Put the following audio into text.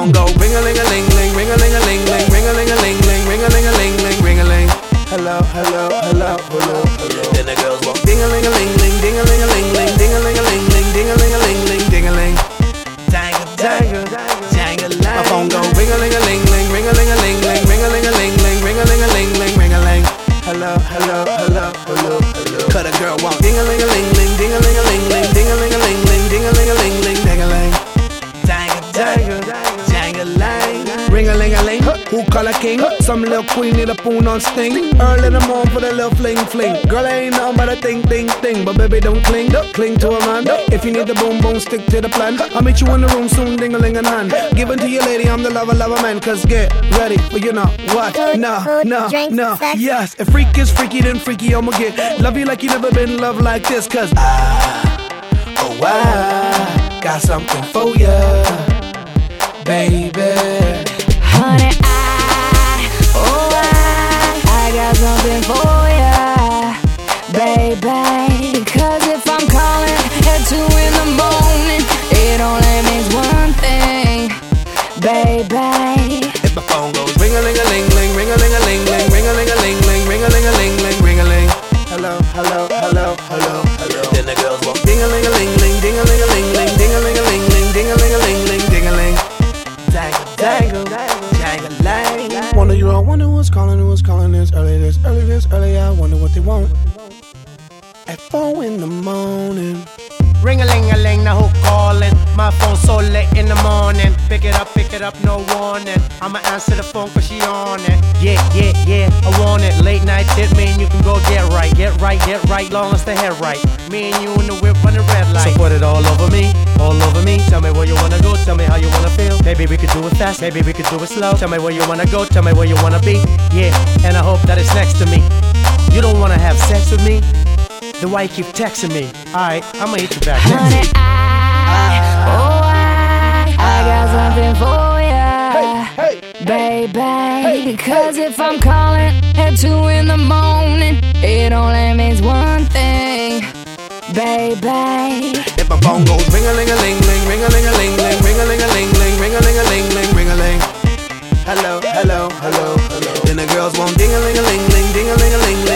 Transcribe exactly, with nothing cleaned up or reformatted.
phone go ring-a-ling-a-ling-ling, ring-a-ling-a-ling-ling, ring-a-ling-a-ling-ling, ring-a-ling-a-ling-ling, ring-a-ling. Hello, hello, hello, hello, hello. Then the girls walk ding-a-ling-a-ling-ling, ding-a-ling-a-ling-ling, ding-a-ling-a-ling-ling, ding-a-ling-a-ling-ling, ding-a-ling. Dangle, dangle, dangle. My phone go ring-a-ling-a-ling-ling, ring-a-ling-a-ling-ling, ring-a-ling-a-ling-ling, ring-a-ling-a-ling-ling, ring-a-ling. Hello, hello, hello, hello, hello. Cut a girl walk ding-a-ling-a-ling-ling, ding-a-ling-a-ling-ling, ding-a-ling-a-ling-ling, ding-a-ling-a-ling-ling, ding-a-ling. Dangle, dangle, jangle-lang. Ring-a-ling-a-ling, who call a king? Some little queen need a poon on sting. Early in the morning for the little fling fling. Girl, I ain't nothing but a ting ting ting. But baby, don't cling, cling to a man. If you need the boom boom, stick to the plan. I'll meet you in the room soon, ding-a-ling in hand. Give it to your lady, I'm the lover, lover man. Cause get ready for you know what? No, no, no, yes. If freak is freaky, then freaky, I'ma get. Love you like you never been loved like this. Cause I, oh I, got something for ya, baby. Honey, I, oh I, I got something for ya, baby. Cause if I'm calling at two in the morning, it only means one thing, baby. If my phone goes ring-a-ling-a-ling-ling, ring-a-ling-a-ling-ling, ring-a-ling-a-ling-ling, ring-a-ling-a-ling-ling, ring-a-ling. Hello, hello, hello, hello, hello. Then the girls walk ding-a-ling-a-ling-ling, ding-a-ling-a-ling-ling, ding-a-ling-a-ling-ling, ding-a-ling-a-ling-ling, ding-a-ling. Dangle, dangle, jangle-lang. Wonder you all wonder who's calling, who's calling this early, this early, this early. I wonder what they want at four in the morning. Ring-a-ling-a-ling, now who calling? My phone so late in the morning. Pick it up, pick it up, no warning. I'ma answer the phone cause she on it. Yeah, yeah, yeah, I want it. Late night tip, me and you can go get right. Get right, get right, long as the hair right. Me and you in the whip on the red light. So put it all over me, all over me. Tell me where you wanna go, tell me how you wanna feel. Maybe we could do it fast, maybe we could do it slow. Tell me where you wanna go, tell me where you wanna be. Yeah, and I hope that it's next to me. You don't wanna have sex with me? Then why you keep texting me? Alright, I'ma hit you back. Honey, I, oh I, I got something for ya, hey, hey, baby. Hey, Cause if I'm calling at two in the morning, it only means one thing, baby. If my phone goes ring-a-ling-a-ling-ling, ring-a-ling-a-ling-ling, ring-a-ling-a-ling-ling, ring-a-ling-a-ling-ling, ring-a-ling. Hello, hello, hello, hello. Then the girls want ding-a-ling-a-ling-ling, ding-a-ling-a-ling-ling.